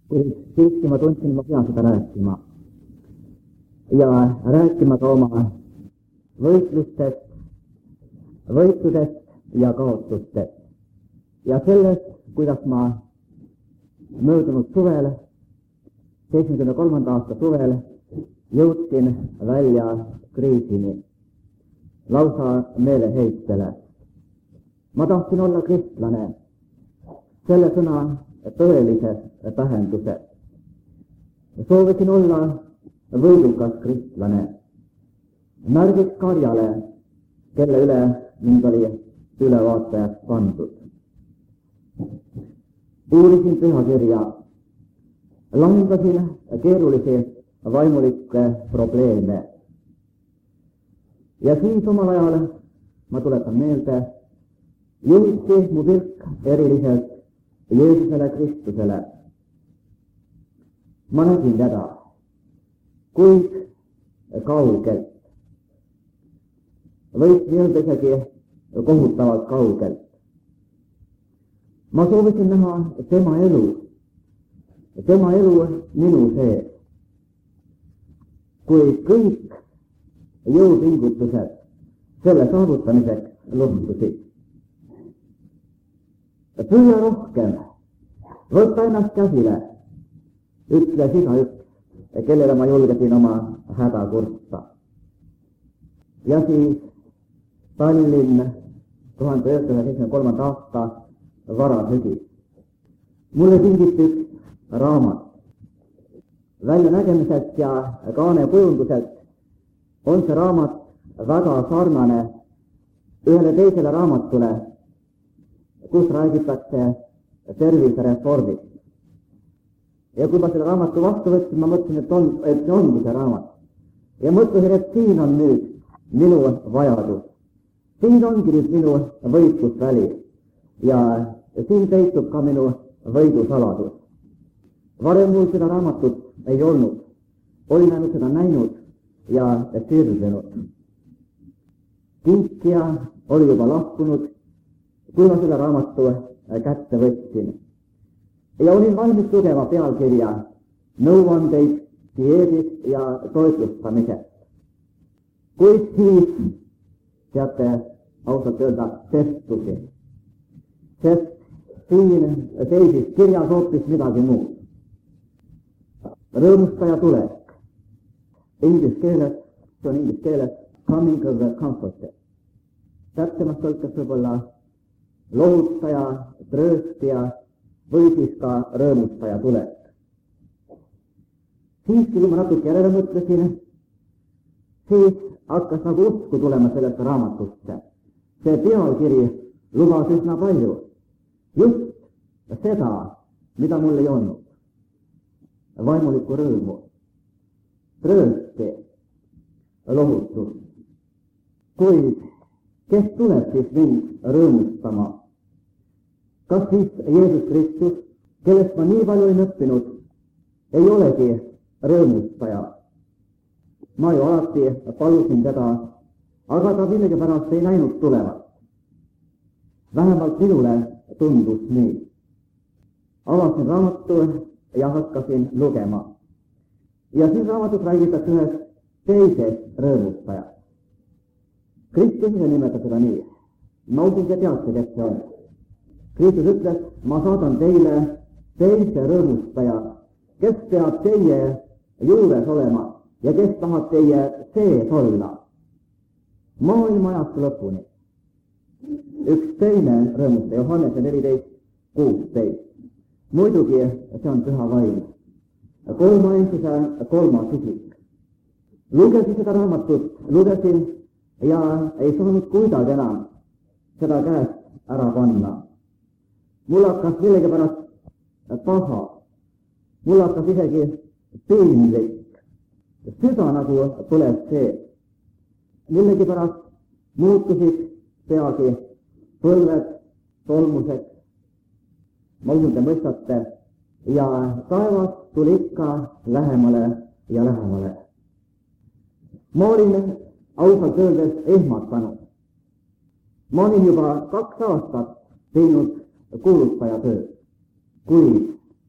kuid siiski ma tundsin, ma pean seda rääkima. Ja rääkima ka oma võitlustest, võitudest ja kaotustest. Ja sellest, kuidas ma möödunud suvel, 73. aasta suvel, jõudsin välja kriisini, lausa meeleheitele. Ma tahtsin olla kristlane, selle sõna tõelises tähenduses. Soovisin olla võidukas kristlane, märgiks karjale, kelle üle mind oli ülevaatajaks pandud. Uurisin pühakirja, lahendasin keerulisi vaimulikke probleeme. Ja siis omal ajal, ma tuletan meelde, juhiti mu pilk eriliselt Jeesusele Kristusele. Ma nägin teda, kuid kaugelt. Võiks öelda isegi kohutavalt kaugelt. Ma soovisin näha tema elu minu sees. Kuid kõik jõupingutused selle saavutamiseks luhtusid. Püüa rohkem, võtta ennast käsile, ütles igaüks, kellele ma julgesin oma häda kurta. Ja siis Tallinn 1973. aasta varasügis. Mulle kingiti üks raamat. Väljanägemiselt ja kaanekujunduselt on see raamat väga sarnane ühele teisele raamatule, kus räägitakse tervisereformist. Ja kui ma selle raamatu vastu võtsin, ma mõtlesin, et see ongi see raamat. Ja mõtlesin, et siin on nüüd minu vajadus. Siin ongi nüüd minu võitlusväli ja siin peitub ka minu võidusaladus. Varem mul seda raamatut ei olnud. Olin ainult seda näinud ja sirgenud. Kinkija oli juba lahkunud, kui ma selle raamatu kätte võtsin. Ja olin valmis lugema pealkirja nõuandeid dieedist ja toitlustamisest. Kuid siis, teate, ausalt öelda, testusin. Sest siin seisis kirjas hoopis midagi muud. Rõõmustaja tulek. Inglise keeles coming of the comforter. Täpsemast tõlkes võib-olla lohutaja, trööstija või siis ka rõõmustaja tulek. Siiski, kui ma natuke järele mõtlesin, siis hakkas nagu usku tulema sellesse raamatusse. See pealkiri lubas üsna palju. Just seda, mida mul ei olnud. Vaimulikku rõõmu, tröösti, lohutust. Kuid kes tuleb siis mind rõõmustama? Kas siis Jeesus Kristus, kellest ma nii palju olen õppinud, ei olegi rõõmustaja? Ma ju alati palusin teda, aga ta millegipärast ei näinud tulevat. Vähemalt minule tundus nii. Avasin raamatu ja hakkasin lugema. Ja siin raamatus räägitakse ühest teisest rõõmustajast. Kristus ise nimetab seda nii. Ma usun, te teate, kes see on. Kristus ütles, ma saadan teile teise rõõmustaja, kes peab teie juures olema ja kes tahab teie sees olla. Maailma ajast lõpuni. Üks teine rõõmustaja, Johannese 14:16. Muidugi see on püha vaim. Kolmaensuse kolmas isik. Lugesin seda raamatut, lugesin ja ei saanud kuidagi enam seda käest ära panna. Mul hakkas millegipärast paha. Mul hakkas isegi piinlik. Süda nagu põles sees. Millegipärast muutusid peagi põlved tolmuseks. Ma usun, te mõistate. Ja taevas tuli ikka lähemale ja lähemale. Ma olin ausalt öeldes ehmatanud. Ma olin juba 2 aastat teinud kuulutaja tööd. Kuid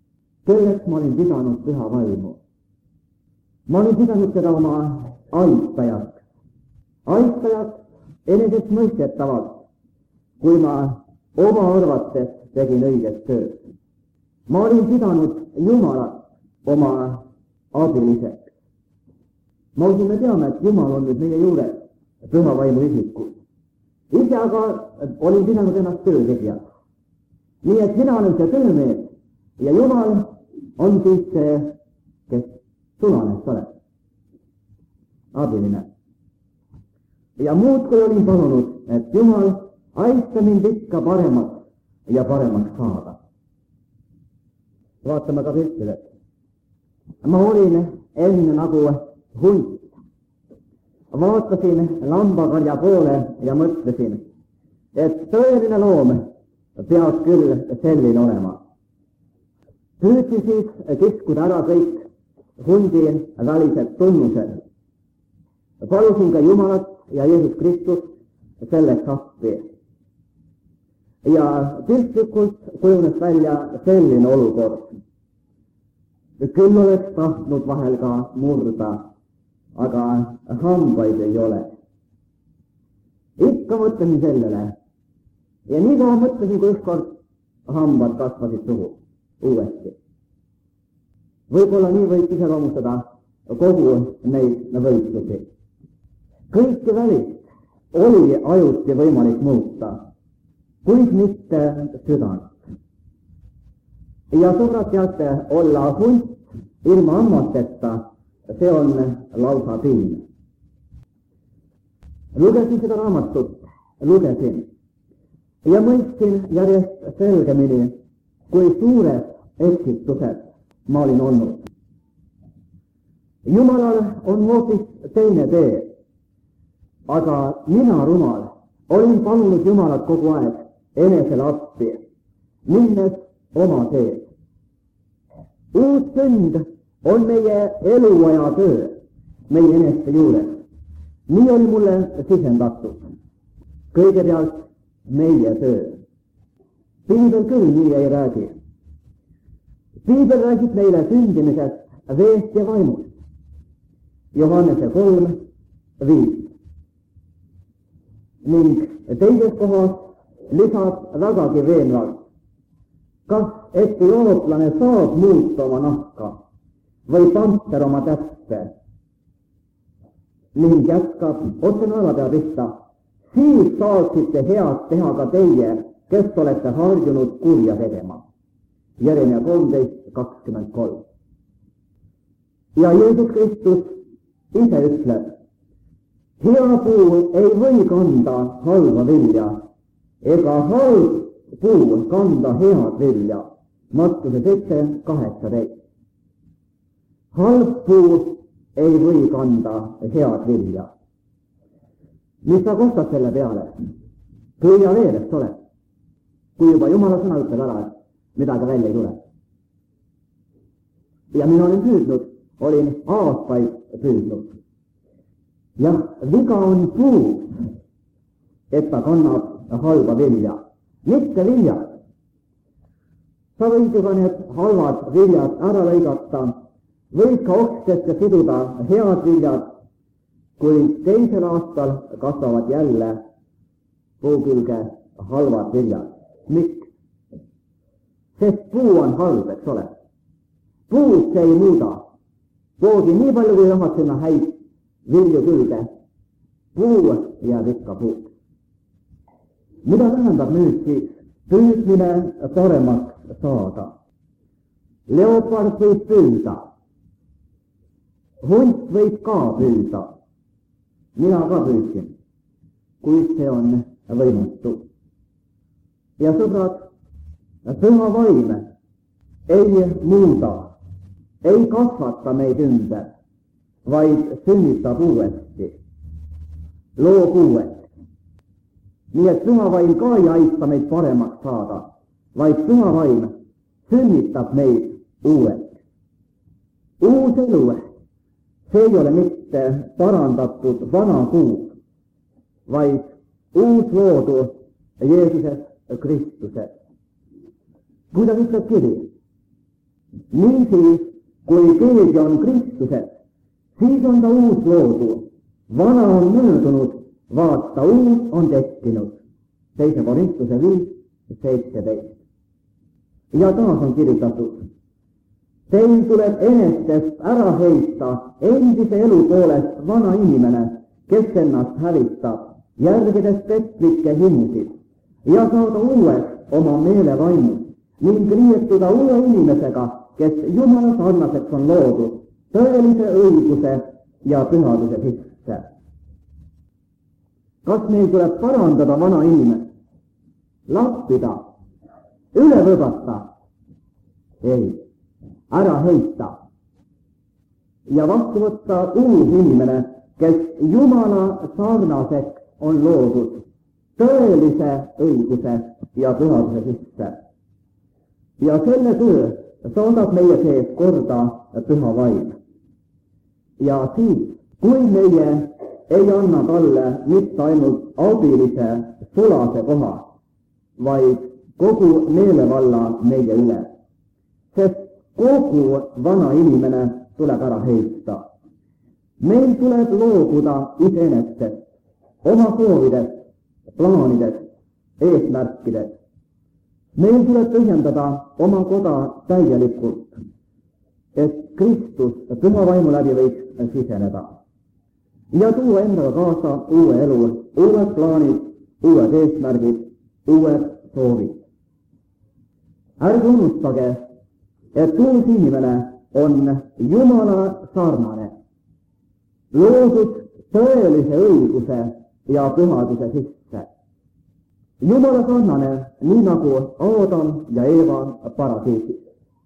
Selleks ma olin pidanud püha vaimu. Ma olin pidanud seda oma aitajaks. Aitajaks enesestmõistetavalt, kui ma oma arvates tegin õiget tööd. Ma olin pidanud Jumalat oma abiliseks. Ma usun, me teame, et Jumal on nüüd meie juures püha vaimu isikus. Ise aga olin pidanud ennast töötegijaks. Nii et mina olen see töömees ja Jumal on siis see, kes sunanest oleb. Abiline. Ja muudkui olin palunud, et Jumal aita mind ikka paremaks ja paremaks saada. Vaatame ka piltides. Ma olin enne nagu hunt. Vaatasin lambakarja poole ja mõtlesin, et tõeline loom peab küll selline olema. Püüdsin siis kiskuda ära kõik hundi välised tunnused. Palusin ka Jumalat ja Jeesus Kristus selleks appi. Ja piltlikult kujunes välja selline olukord. Küll oleks tahtnud vahel ka murda, aga hambaid ei ole. Ikka mõtlesin sellele. Ja nii kaua mõtlesin, kui ükskord hambad kasvasid suhu uuesti. Võib-olla nii võib iseloomustada kogu neid võitlusi. Kõike välist oli ajuti võimalik muuta, kuid mitte südant. Ja sõbrad, teate, olla hunt ilma hammasteta, see on lausa piin. Lugesin seda raamatut, ja mõistsin järjest selgemini, kui suures eksituses ma olin olnud. Jumalal on hoopis teine tee, aga mina, rumal, olin palunud Jumalat kogu aeg enesele appi, minnes oma teed. Uus sünd on meie eluaja töö, meie eneste juures. Nii oli mulle sisendatud. Kõigepealt meie töö. Piibel küll nii ei räägi. Piibel räägib meile sündimisest, veest ja vaimust. Johannese 3:5. Ning teises kohas lisab vägagi veenvalt. Kas etiooplane saab muuta oma nahka või panter oma täpse? Ning jätkab otse naelapea pihta. Siis saaksite head teha ka teie, kes olete harjunud kurja tegema. Jeremia 13:23. Ja Jeesus Kristus ise ütleb, hea puu ei või kanda halva vilja, ega halb puu kanda head vilja. Mattuse 7:18. Halb puu ei või kanda head vilja. Mis sa kostad selle peale? Püüa veel, eks ole. Kui juba Jumala sõna ütleb ära, et midagi välja ei tule. Ja mina olin aastaid püüdnud. Jah, viga on puu, et ta kannab halba vilja, mitte viljad. Sa võid juba need halvad viljad ära lõigata, võid ka okstesse siduda head viljad, kui teisel aastal kasvavad jälle puu külge halvad viljad. Miks? Sest puu on halb, eks ole. Puud see ei muuda. Poogi nii palju, kui tahad sinna häid vilju külge. Puu jääb ikka puud. Mida tähendab nüüd siis püüdmine paremaks saada? Leopard võib püüda. Hunt võib ka püüda. Mina ka püüdsin, kuid see on võimatu. Ja sõbrad, püha vaim ei muuda, ei kasvata meid ümber, vaid sünnitab uuesti, loob uuesti. Nii et püha vaim ka ei aita meid paremaks saada, vaid püha vaim sünnitab meid uuesti. Uus elu, see ei ole mitte parandatud vana kuus, vaid uus loodu Jeesuses Kristuses. Kuidas ütleb kiri? Niisiis, kui keegi on Kristuses, siis on ta uus loodu. Vana on möödunud, vaata uus on tekkinud. 2 Korintuse 5:17. Ja taas on kirjutatud. Teil tuleb enestest ära heita endise elu poolest vana inimene, kes ennast hävitab, järgides petlikke himusid, ja saada uueks oma meelevaimus ning riietuda uue inimesega, kes Jumala sarnaseks on loodud, tõelise õiguse ja pühaduse sisse. Kas meil tuleb parandada vana inimest? Lappida? Üle võbata? Ei, ära heita. Ja vastu võtta uus inimene, kes Jumala sarnaseks on loodud, tõelise õiguse ja pühaduse sisse. Ja selle töö saadab meie sees korda püha vaim. Ja siis, kui meie ei anna talle mitte ainult abilise sulase koha, vaid kogu meelevalla meie üle, sest kogu vana inimene tuleb ära heita. Meil tuleb loobuda iseenestest, oma soovidest, plaanidest, eesmärkidest. Meil tuleb põhjendada oma koda täielikult, et Kristus püha vaimu läbi võiks siseneda ja tuua endaga kaasa uue elu, uued plaanid, uued eesmärgid, uued soovid. Ärge unustage, et uus inimene on Jumala sarnane, loodud tõelise õiguse ja pühaduse sisse. Jumala sarnane, nii nagu Aadam ja Eeva paradiisis.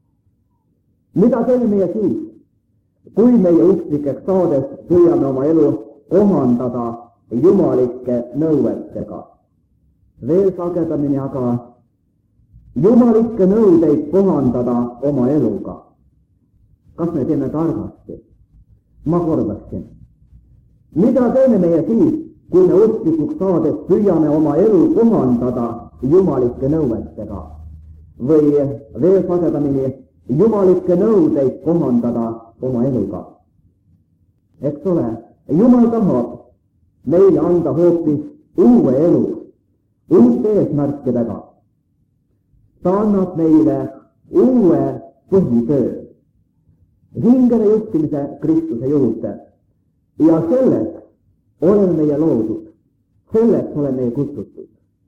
Mida teeme meie siis, kui meie usklikeks saades püüame oma elu kohandada jumalike nõuetega? Veel sagedamini aga jumalikke nõudeid kohandada oma eluga. Kas me teeme targasti? Ma kordaksin. Mida teeme meie siis, kui me usklikuks saades püüame oma elu kohandada jumalike nõuetega? Või veel sagedamini jumalikke nõudeid kohandada oma eluga? Eks ole, Jumal tahab meile anda hoopis uue elu, uute eesmärkidega. Ta annab meile uue põhitöö, hingele juhtimise Kristuse juurde. Ja selleks oleme meie loodud, selleks oleme meie kutsutud.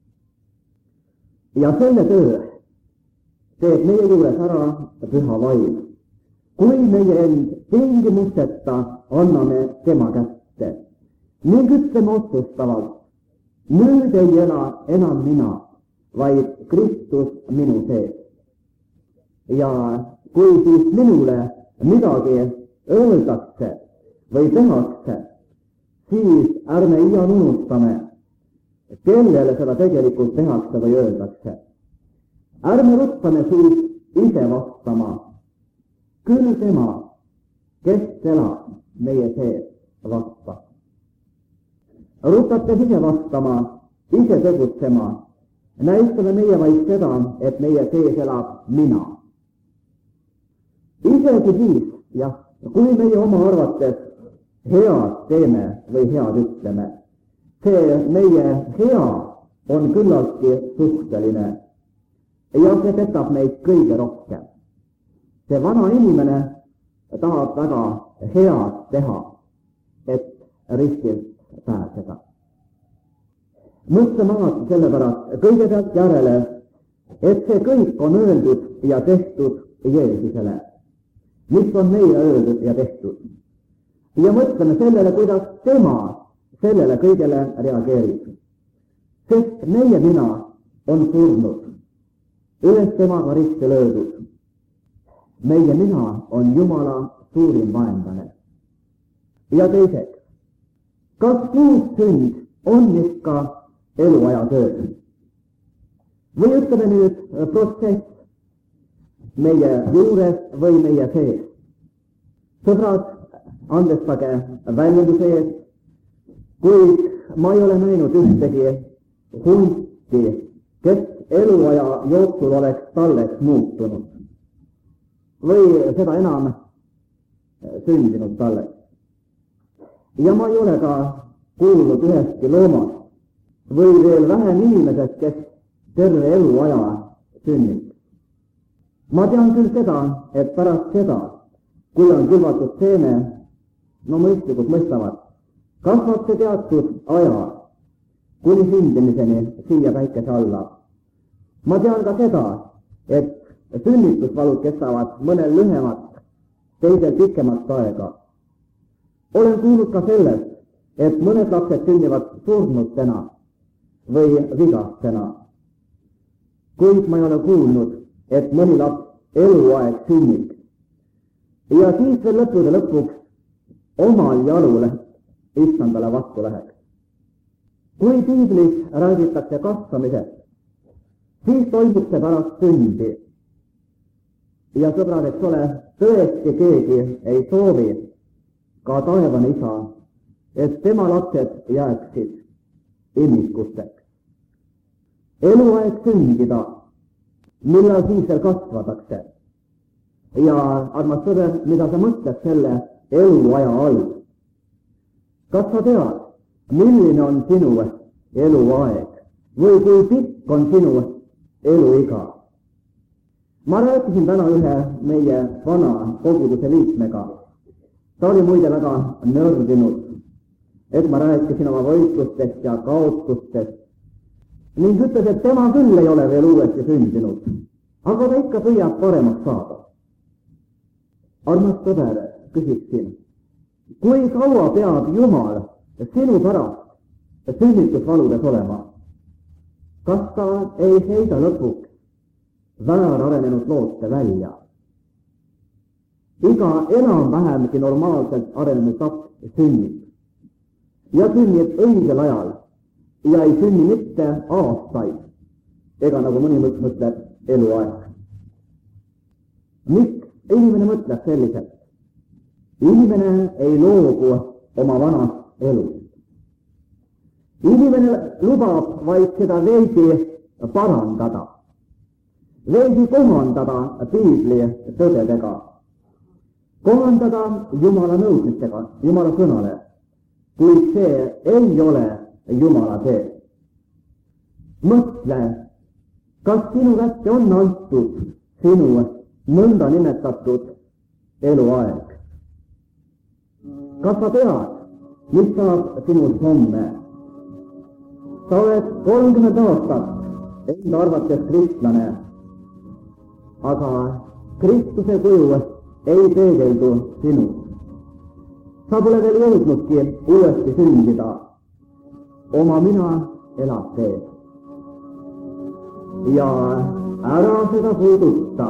Ja selle töö teeb meie juures ära püha vaim, kui meie end tingimusteta anname tema kätte ning ütleme otsustavalt, nüüd ei ela enam mina, vaid Kristus minu sees. Ja kui siis minule midagi öeldakse või tehakse, siis ärme iial unustame, kellele seda tegelikult tehakse või öeldakse. Ärme ruttame siis ise vastama, küll tema, kes elab meie sees, vastab. Rutates ise vastama, ise tegutsema, näitame meie vaid seda, et meie sees elab mina. Isegi siis, jah, kui meie oma arvates head teeme või head ütleme, see meie hea on küllaltki suhteline ja see petab meid kõige rohkem. See vana inimene tahab väga head teha, et ristilt pääseda. Mõtleme alati sellepärast kõigepealt järele, et see kõik on öeldud ja tehtud Jeesusele, mis on meile öeldud ja tehtud. Ja mõtleme sellele, kuidas tema sellele kõigele reageerib. Sest meie mina on surnud, üles temaga risti löödud. Meie mina on Jumala suurim vaenlane. Ja teiseks, kas uus sünd on ikka eluaja töö? Või ütleme nüüd protsess meie juures või meie sees? Sõbrad, andestage väljenduse eest, kuid ma ei ole näinud ühtegi hunti, kes eluaja jooksul oleks talleks muutunud. või seda enam sündinud talle. Ja ma ei ole ka kuulnud ühestki loomast või veel vähem inimesest, kes terve eluaja sünnib. Ma tean küll seda, et pärast seda, kui on külvatud seeme, no mõistlikud mõistavad, kasvab see teatud aja kuni sündimiseni siia päikese alla. Ma tean ka seda, et sünnitusvalud kestavad mõnel lühemat, teisel pikemat aega. Olen kuulnud ka sellest, et mõned lapsed sünnivad surnutena või vigastena. Kuid ma ei ole kuulnud, et mõni laps eluaeg sünnib. Ja siis veel lõppude lõpuks omal jalule issandale vastu läheks. Kui piiblis räägitakse kasvamisest, siis toimub see pärast sündi. Ja sõbrad, eks ole, tõesti keegi ei soovi, ka taevane isa, et tema lapsed jääksid immikusteks. Eluaeg sündida, millal siis veel kasvatakse. Ja armas sõber, mida sa mõtled selle eluaja all? Kas sa tead, milline on sinu eluaeg või kui pikk on sinu eluiga? Ma rääkisin täna ühe meie vana koguduse liikmega. Ta oli muide väga nördinud, et ma rääkisin oma võitlustest ja kaotustest ning ütles, et tema küll ei ole veel uuesti sündinud, aga ta ikka püüab paremaks saada. Armas sõber, küsiksin, kui kaua peab Jumal sinu pärast sünnitusvaludes olema? Kas ta ei heida lõpuks väärarenenud loote välja? Iga enam-vähemgi normaalselt arenenud laps sünnib ja sünnib õigel ajal ja ei sünni mitte aastaid ega nagu mõni mõtleb eluaeg. Miks inimene mõtleb selliselt? Inimene ei loobu oma vanast elust. Inimene lubab vaid seda veidi parandada, veidi kohandada piibli tõdedega, kohandada Jumala nõudmistega, Jumala sõnale, kuid see ei ole Jumala tee. Mõtle, kas sinu kätte on antud sinu nõnda nimetatud eluaeg? Kas sa tead, mis saab sinust homme? Sa oled 30 aastat enda arvates kristlane, aga Kristuse kuju ei peegeldu sinust. Sa pole veel jõudnudki uuesti sündida. Oma mina elab teed. Ja ära seda puuduta.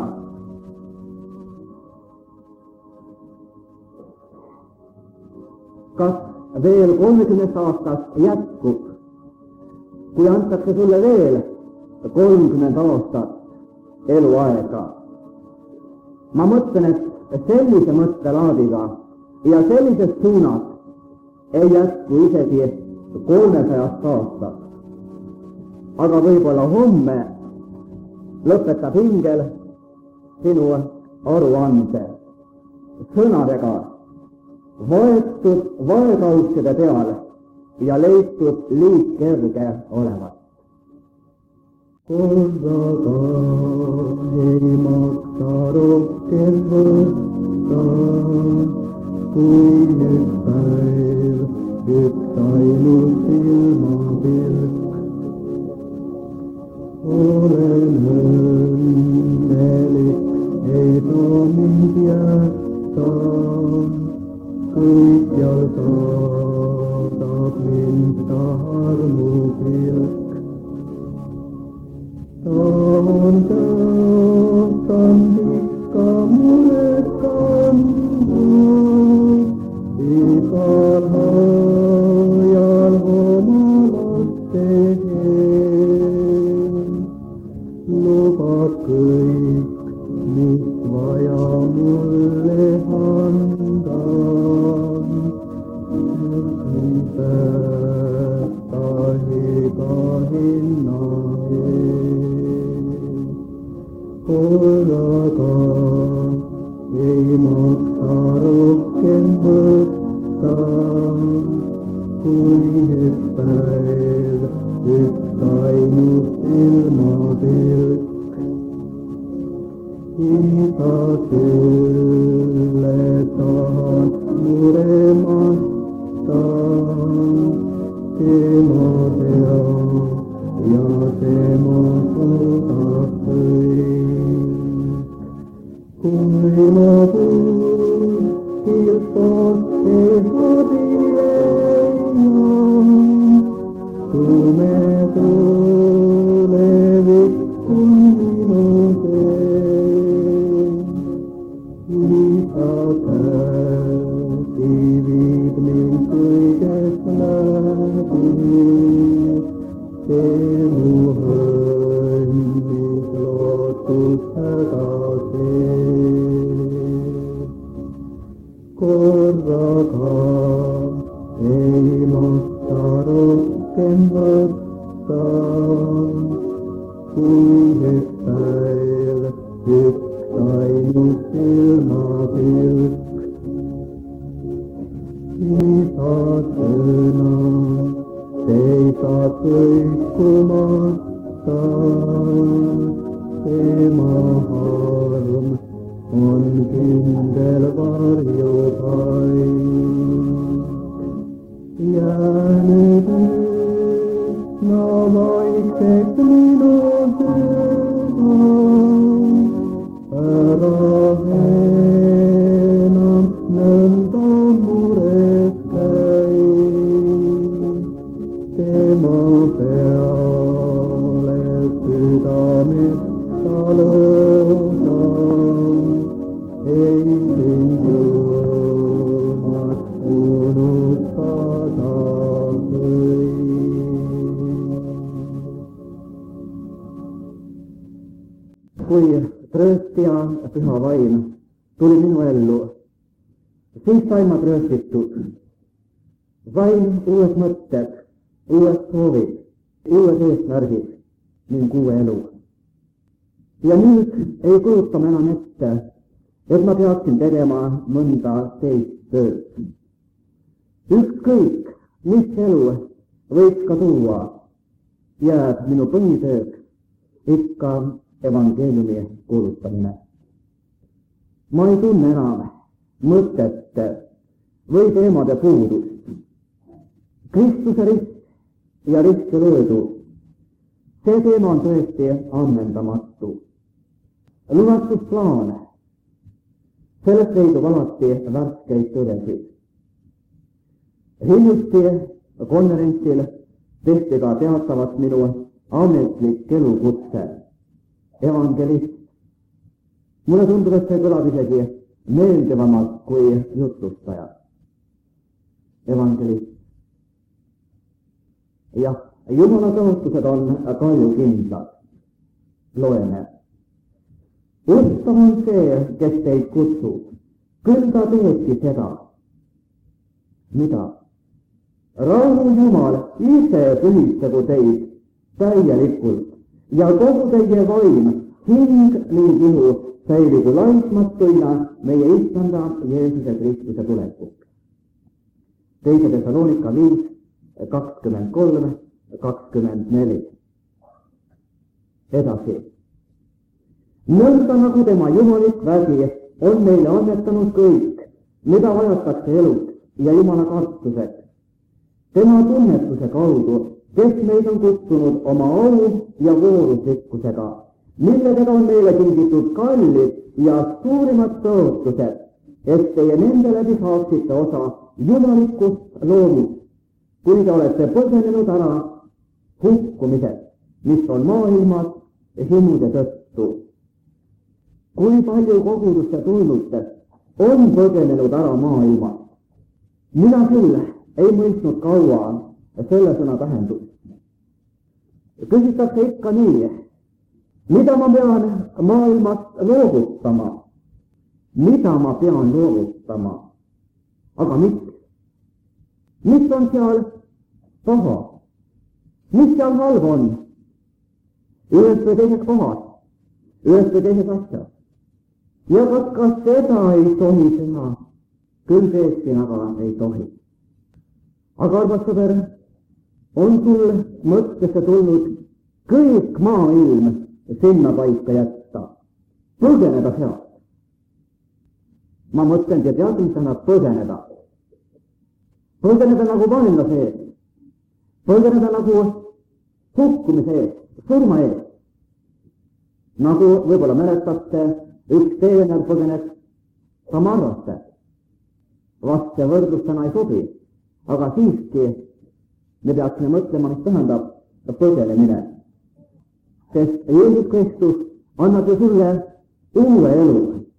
Kas veel 30 aastast jätkub, kui antakse sulle veel 30 aastat eluaega? Ma mõtlen, et sellise mõttelaadiga ja sellisest suunast ei jätku isegi 300 aastat. Aga võib-olla homme lõpetab ingel sinu aruande sõnadega võetud vaekaudsede peal ja leitud liitkerge olevat. Korraga ei maksa rohkem võtta, kui üks päev, üks ainult silmapilk. Olen õnnelik, ei saa mind jätta, kõikjal saadab mind ta armupilk. Ta on tõestanud ikka mulle kandnud, igal ajal oma laste eel. Lubab kõik, mis vaja mulle anda, päästa iga hinna ees. saa rohkem võtta, kui üks päev, üks ainus silmapilk. Isa külle tahan muremata, tema pea ja tema suudab kõik. Kui ma kuskilt otse hadilean, tume tulevik on minu tee. Isa käsi viib mind kõigest läbi, see mu õnnis lootus hädasee. Korraga ei maksa rohkem võtta, kui üks päev, üks ainus silmapilk. Isa sõna seisab kõikumata, tema arm on kindel varjupaik. Jäänud üsna vaikseks minu süda, ära enam nõnda mures käi. Tema peale südamest lõõda, ei sind Jumal unustada kõik. Kui trööstija püha vaim tuli minu ellu, siis sain ma trööstitud. Vaim uued mõtted, uued soovid, uued eesmärgid ning uue elu. Ja nüüd ei kujuta ma enam ette, et ma peaksin tegema mõnda teist tööd. Ükskõik, mis elu võiks ka tuua, jääb minu põhitööd ikka evangeeliumi kuulutamine. Ma ei tunne enam mõtete või teemade puudust. Kristuse rist ja risti löödu, see teema on tõesti ammendamatu. Lunastusplaan, sellest leidub alati värskeid tõdesid. Hiljuti konverentsil tehti ka teatavaks minu ametlik elukutse, evangelist. Mulle tundub, et see kõlab isegi meeldivamalt kui jutlustaja. Evangelist. Jah, Jumala tõotused on kaljukindlad. Loeme. Ustav on see, kes teid kutsub. Küll ta teebki seda. Mida? Rahu Jumal ise pühitsegu teid täielikult ja kogu teie vaim, hing ning ihu säiligu laitmatuina meie Issanda Jeesuse Kristuse tulekuks. 2 Thessalonika 5:23-24. Edasi. Nõnda nagu tema jumalik vägi on meile annetanud kõik, mida vajatakse eluks ja Jumala kartuseks. Tema tunnetuse kaudu, kes meid on kutsunud oma au ja voorusrikkusega, millega on meile kingitud kallid ja suurimad tõotused, et teie nende läbi saaksite osa jumalikust loomist, kui te olete põgenenud ära hukkumised, mis on maailmas himude tõttu. Kui palju koguduste tulnutest on põgenenud ära maailmas? Mina küll ei mõistnud kaua selle sõna tähendust. Küsitakse ikka nii, mida ma pean maailmast loovutama? Mida ma pean loovutama? Aga miks? Mis on seal paha? Mis seal halb on? Ühes või teises kohas, ühes või teises asjas. ja kas seda ei tohi teha? Küll tõesti, aga ei tohi. Aga armas sõber, on sul mõttesse tulnud kõik maailm sinna paika jätta, põgeneda sealt? Ma mõtlen, et teadmisena põgeneda. Põgeneda nagu vaenlase ees. Põgeneda nagu hukkumise ees, surma ees. Nagu võib-olla mäletate, üks teener põgenes Samarrasse. Vast see võrdlus täna ei sobi, aga siiski me peaksime mõtlema, mis tähendab põgenemine. Sest Jeesus Kristus annab ju sulle uue elu.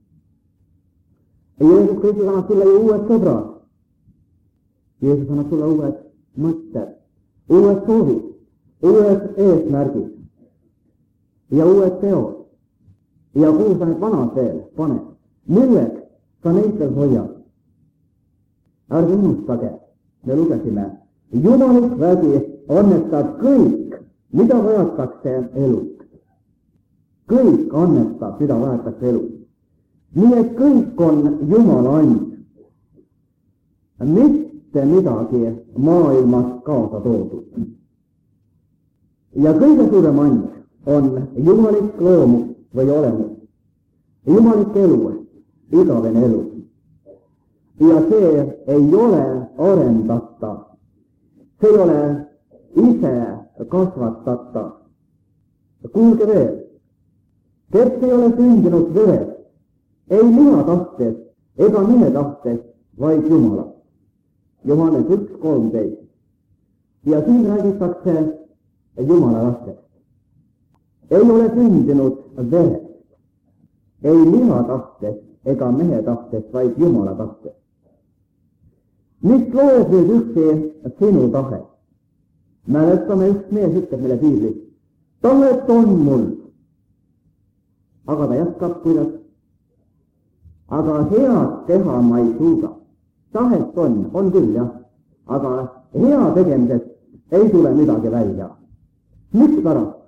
Jeesus Kristus annab sulle ju uued sõbrad. Jeesus annab sulle uued mõtted, uued soovid, uued eesmärgid ja uued teod. Ja kuhu sa need vanad veel paned? Milleks sa neid veel hoiad? Ärge unustage, me lugesime, Jumalik vägi annetab kõik, mida vajatakse eluks. Kõik annetab, mida vajatakse eluks. Nii et kõik on Jumala and. Mitte midagi maailmas kaasa toodud. Ja kõige suurem and on jumalik loomus või olemus. Jumalik elu, igavene elu. Ja see ei ole arendatav. See ei ole ise kasvatatav. Kuulge veel, kes ei ole sündinud veres, ei liha tahtes ega mehe tahtes, vaid Jumala. Johannes 1:13. Ja siin räägitakse Jumala lastest. Ei ole sündinud veres, ei liha tahtes ega mehe tahtes, vaid Jumala tahtes. Mis loob nüüd üksi sinu tahe? Mäletame, üks mees ütleb meile piiblis, tahet on mul. Aga ta jätkab, kuidas? Aga head teha ma ei suuda. Tahet on küll, jah. Aga hea tegemisest ei tule midagi välja. Miks pärast?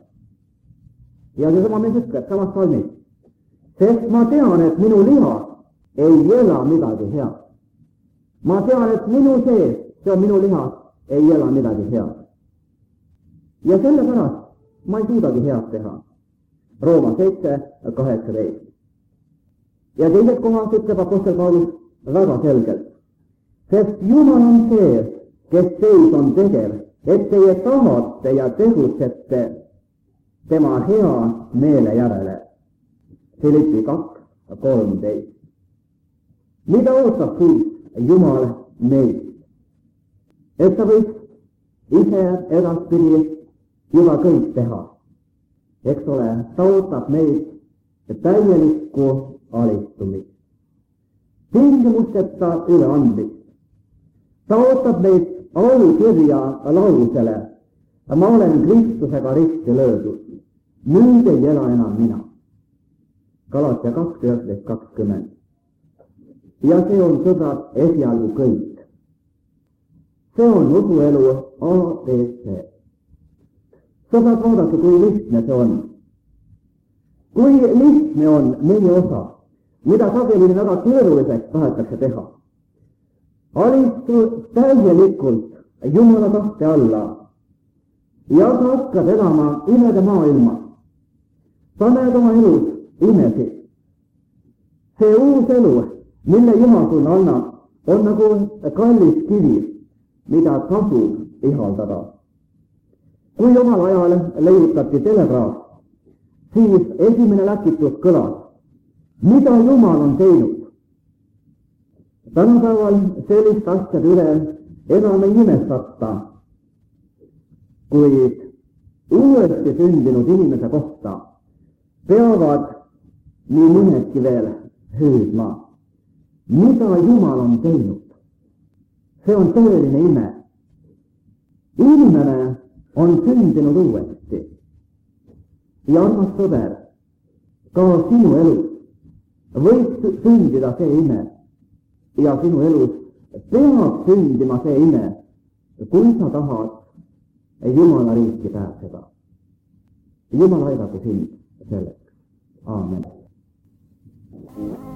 Ja seesama mees ütleb samas salmis. Sest ma tean, et minu liha ei ela midagi head. Ma tean, et minu sees, see on minu liha, ei ela midagi head. Ja sellepärast ma ei suudagi head teha. Rooma 7:18. Ja teises kohas ütleb apostel Paulus väga selgelt. Sest Jumal on see, kes teis on tegev, et teie tahate ja tegutsete tema hea meele järele. Filippi 2:13. Mida ootab siis Jumal meid? Et ta võiks ise edaspidi juba kõik teha. Eks ole, ta ootab meid täielikku alistumist. Tingimusteta üleandmist. Ta ootab meid allkirja lausele. Ma olen Kristusega risti löödud. Nüüd ei ela enam mina. Galatia 2:19-20. Ja see on sõbrad esialgu kõik. See on usuelu ABC. Sõbrad, vaadake, kui lihtne see on. Kui lihtne on meie osa, mida sageli väga keeruliseks tahetakse teha. Alistu täielikult Jumala tahte alla ja sa hakkad elama imede maailmas. Sa näed oma elus imesid. See uus elu, mille Jumal sulle annab, on nagu kallis kivi, mida tasub ihaldada. Kui omal ajal leiutati telegraaf, siis esimene läkitus kõlas, mida Jumal on teinud. Tänapäeval sellist asjade üle enam ei imestata, kuid uuesti sündinud inimese kohta peavad nii mõnedki veel hüüdma, mida Jumal on teinud. See on tõeline ime. Inimene on sündinud uuesti. Ja armas sõber, ka sinu elus võib sündida see ime. Ja sinu elus peab sündima see ime, kui sa tahad Jumala riiki pääseda. Jumal aidaku sind selleks. Aamen. Thank you.